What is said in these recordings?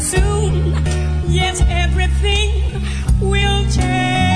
soon. Yes, everything will change.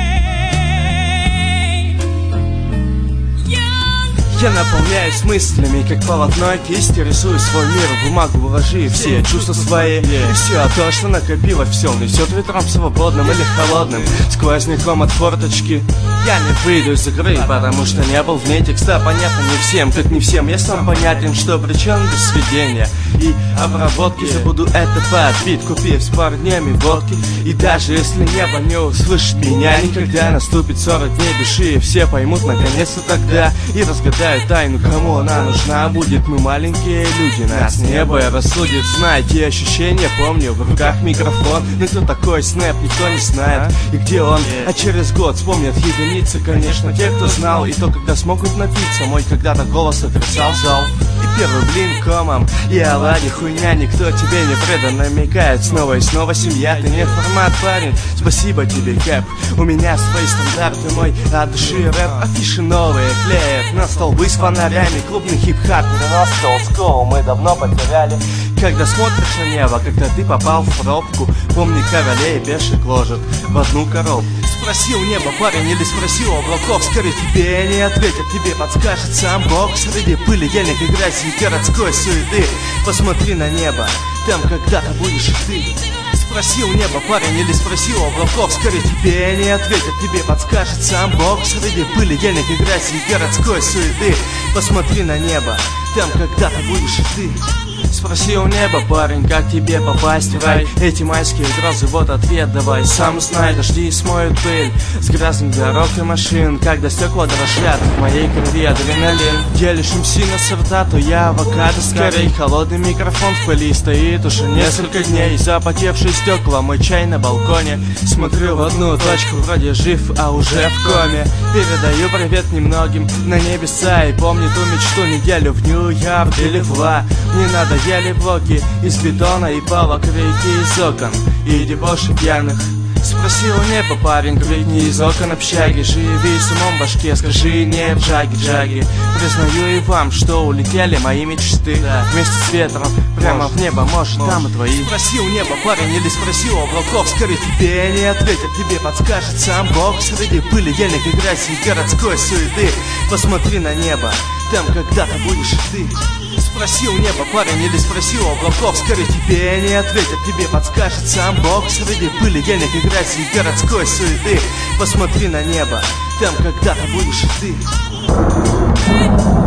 Я наполняюсь мыслями, как полотной кисти. Рисую свой мир в бумагу, вложи все чувства свои. И все то, что накопилось, все несет ветром свободным или холодным, сквозняком от форточки. Я не выйду из игры, потому что не был в ней. Текста понятно не всем, как не всем. Я сам понятен, что причем без сведения и обработки. Забуду это под бит, купив с парнями водки. И даже если небо не услышит меня никогда, наступит 40 дней души, и все поймут наконец-то тогда и разгадают тайну, кому она нужна будет. Мы маленькие люди, нас небо рассудит. Знаете ощущения, помню, в руках микрофон. Но кто такой Снэп, никто не знает, и где он. А через год вспомнят единицы, конечно, те, кто знал. И то, когда смогут напиться, мой когда-то голос отрицал зал. И первый блин комом, и оладьи хуйня. Никто тебе не предан, намекает снова и снова семья. Ты не формат, парень, спасибо тебе, Кэп. У меня свои стандарты, мой от души рэп. Афиши новые клеят на столбы с фонарями. Клубный хип-хап, 90 олдскул мы давно потеряли. Когда смотришь на небо, когда ты попал в пробку, помни, королей пешек ложат в одну коробку. Спросил небо, парень, или спросил облаков, скорее тебе не ответят, тебе подскажет сам Бог. Среди пыли, ельник и грязи и городской суеты посмотри на небо, там когда-то будешь и ты. Спросил небо, парень, или спросил облаков, скорее тебе не ответят, тебе подскажет сам Бог. Среди пыли, ельник и грязи и городской суеты посмотри на небо, там когда-то будешь и ты. Спросил небо, парень, как тебе попасть в рай? Эти майские грозы, вот ответ давай. Сам знай, дожди смоют пыль с грязных дорог и машин. Когда стекла дрожат, в моей крови адреналин. Делишь МС на сорта, то я авокадо скорей. Холодный микрофон в пыли стоит уже несколько дней. Запотевшие стекла, мой чай на балконе. Смотрю в одну точку, вроде жив, а уже в коме. Передаю привет немногим на небеса. И помню ту мечту неделю в Нью-Йорк или в Ла. Мне надо ели блоки из бетона и палок, крики из окон и дебоши пьяных. Спросил небо, парень, крикни из окон общаги. Живи с умом в башке, скажи не джаги-джаги. Признаю и вам, что улетели мои мечты вместе с ветром прямо в небо, может там и твои. Спросил небо, парень, или спросил облаков, скорее тебе не ответят, тебе подскажет сам Бог. Среди пыли, ельник и грязи и городской суеты посмотри на небо, там когда-то будешь и ты. Спросил небо, парень, или спросил облаков, скорее тебе не ответят, тебе подскажет сам Бог. Среди пыли, ельник и грязи и городской суеты посмотри на небо, там когда-то будешь и ты.